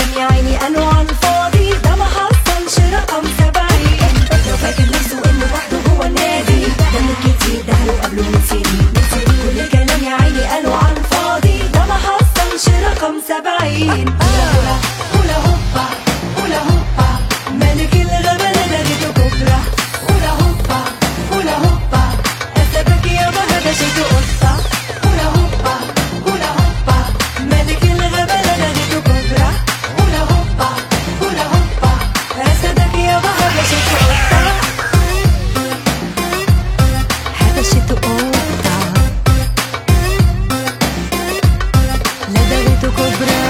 كلام يا عيني قالوا عالفاضي، ده ما حصلش رقم 70. لو فاكر نفسه انه وحده جوه النادي، ده من كتير ده له قبله من سنين. كل كلام يا عيني قالوا عالفاضي، ده ما حصلش رقم 70. هولا هولا هوبا هولا هوبا، ملك الغابة لغته كبرى. هولا هوبا هولا هوبا، أسبك يا بهدى شيته قصة. هولا هوبا هولا هوبا، ملك الغابة لغته كبرى. هولا هوبا هولا هوبا، أسدك يا بهدى شيته قصة. هذا شيته قطة لدغته كبرى.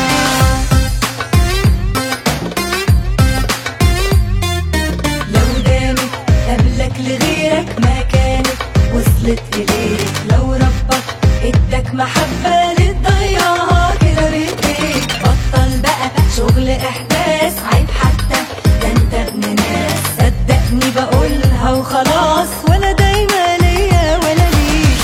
قبلك لغيرك ما كانت وصلت إليك، لو ربك ادك محبة لتضيعها كده بإيديك. بطل بقى شغل إحداث، عيب حتى ده انت ابن ناس. صدقني بقولها وخلاص، ولا دايما ليا ولا ليك.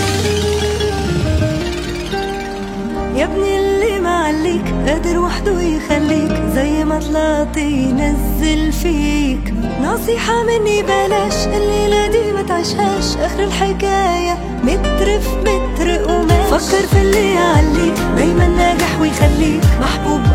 يا ابني اللي معليك قادر وحده يخليك، زي ما طلعت ينزل فيك. نصيحة مني بلاش الليلة دي ما تعيشهاش، اخر الحكاية متر في متر قماش. فكر في اللي يعليك، دايما ناجح ويخليك محبوب